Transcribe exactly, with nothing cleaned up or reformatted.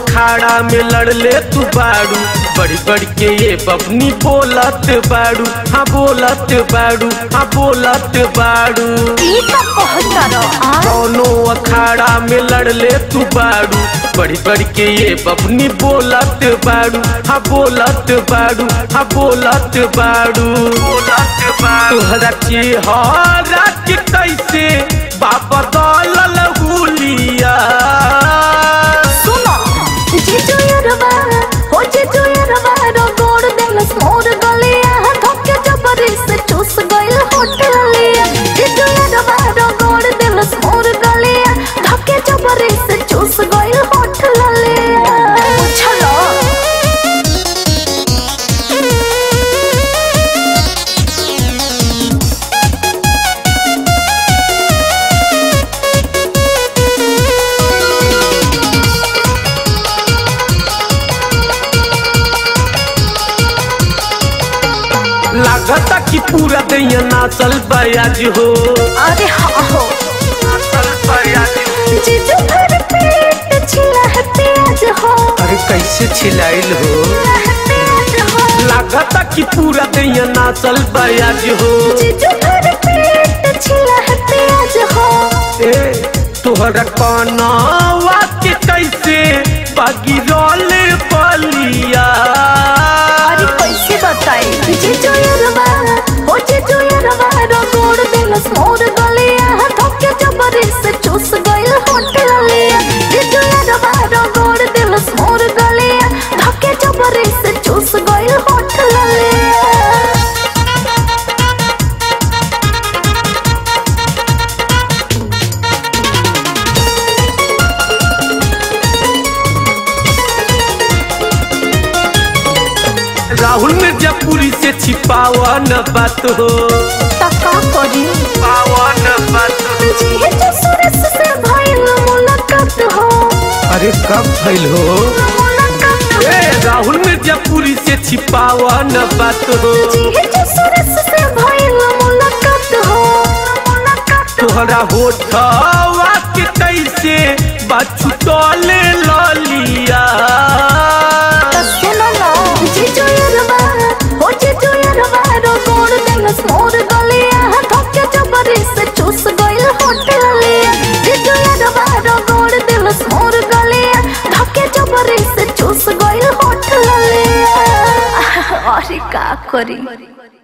अखाड़ा में लड़ले तू बाड़ू, बड़ी बड़ी के ये बबनी बोलत बाड़ू, हाँ बोलत बाड़ू, हाँ बोलत बाड़ू। कौनो अखाड़ा में लड़ले तू बाड़ू, बड़ी बड़ी के ये बबनी बोलत बाड़ू, हाँ बोलत बाड़ू, हाँ बोलत बाड़ू, बोलत बाड़ू। तोहरा चेहरा के कैसे बाबा दौलल हुलिया। सुनो जीजू यारवा हो जीजू यारवा रो गोड़ देलस मोर गलिया, धोके जबरी से चूस गइल होटलिया। जीजू यारवा रो गोड़ देलस मोर गलिया, धोके जबरी से चूस गइल होटलिया। चलो लागता कि पूरा दैया नाचल बयाज हो। अरे हाँ हो नाचल बयाज हो। जीजू भर पेट छिला है प्याज हो। अरे कैसे छिलाइल हो। प्याज हो लागता कि पूरा दैया नाचल बयाज हो। जीजू भर पेट छिला है प्याज हो। ए तोहरा कनवा के कैसे बागी रोले बलिया। अरे कैसे बताई जीजू यारवा हो जीजू यारवा रो गोड़ देलस मोर गलिया, धोके जबरी से चूस गइल होटलिया। जीजू यारवा रो गोड़ देलस मोर गलिया, धोके जबरी से चूस गइल होटलिया। राहुल मिर्जापुरी से छिपावा न बात हो। तका करी पावा न बात हो। जीजू सुरेश से भइल मुलाकात हो। अरे कब भइल हो। मुलाकात हो। ए राहुल मिर्जापुरी से छिपावा न बात हो। जीजू सुरेश से भइल मुलाकात हो। मुलाकात हो। तोहरा होठवा के कैसे बाछू तोले ललिया। जीजू यारवा हो जीजू यारवा रो गोड़ देलस मोर गलिया, धोके जबरी से चूस गइल होटलिया। जीजू यारवा रो गोड़ देलस मोर गलिया, धोके जबरी से चूस गइल होटलिया। अरे का करी।